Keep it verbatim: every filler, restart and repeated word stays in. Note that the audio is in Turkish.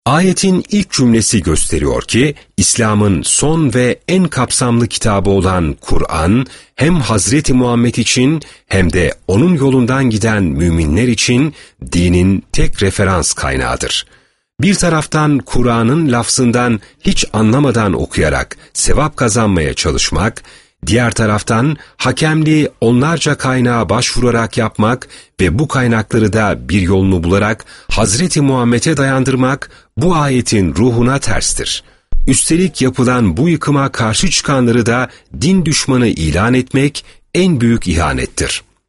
Ayetin ilk cümlesi gösteriyor ki, İslam'ın son ve en kapsamlı kitabı olan Kur'an, hem Hazreti Muhammed için hem de onun yolundan giden müminler için dinin tek referans kaynağıdır. Bir taraftan Kur'an'ın lafzından hiç anlamadan okuyarak sevap kazanmaya çalışmak, diğer taraftan hakemliği onlarca kaynağa başvurarak yapmak ve bu kaynakları da bir yolunu bularak Hazreti Muhammed'e dayandırmak bu ayetin ruhuna terstir. Üstelik yapılan bu yıkıma karşı çıkanları da din düşmanı ilan etmek en büyük ihanettir.